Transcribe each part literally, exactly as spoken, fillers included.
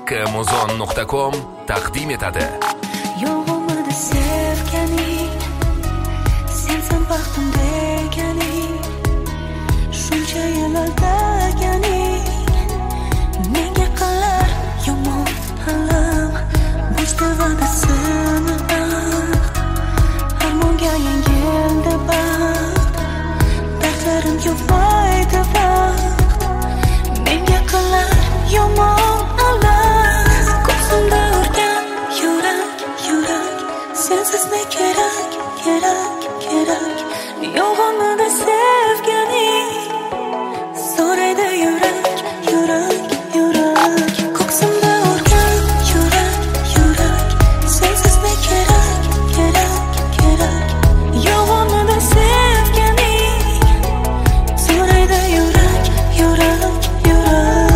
Amazon nuqta com taqdim etadi. Yo'g'imida sevganing, sensan baxtim deganing, shuncha yil aldaganing, menga qilar yomon alam, buzdi va'dasini baxt, armonga yangi yilda baxt, dardlarimga foyda baxt, menga qilar yomon alam, ko'zimda urgan yurak, yurak, sensiz ne kerak, kerak, kerak, yo'g'imida sevganing, so'raydi yurak, yurak, yurak, ko'ksimda urgan yurak, yurak, sensiz ne kerak, kerak, kerak, yo'g'imida sevganing, so'raydi yurak, yurak, yurak.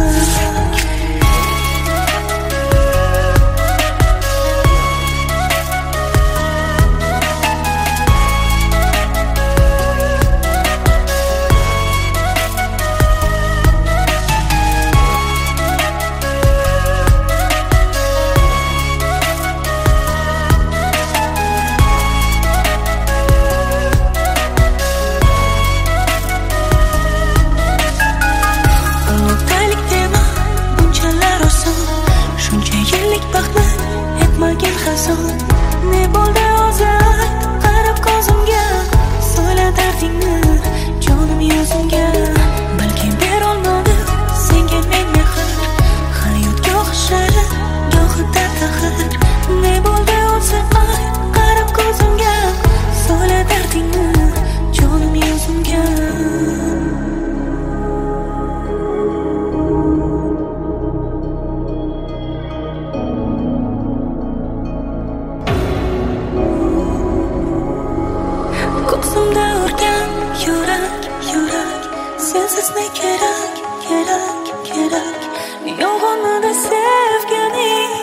Unutaylik dema, bunchalar oson, shuncha yillik baxtni etmagin xazon. Ne bo'ldi o'zi ayt, qarab ko'zimga, so'yla dardingni, jonim yuzimga. Balki berolmadim senga men mehr, hayot goh shirin, gohida taxir. Ne bo'ldi o'zi ayt, qarab ko'zimga, so'yla dardingni, jonim yuzimga. Ko'ksimda urgan yurak, yurak, sensiz ne kerak, kerak, kerak, yo'g'imida sevganing,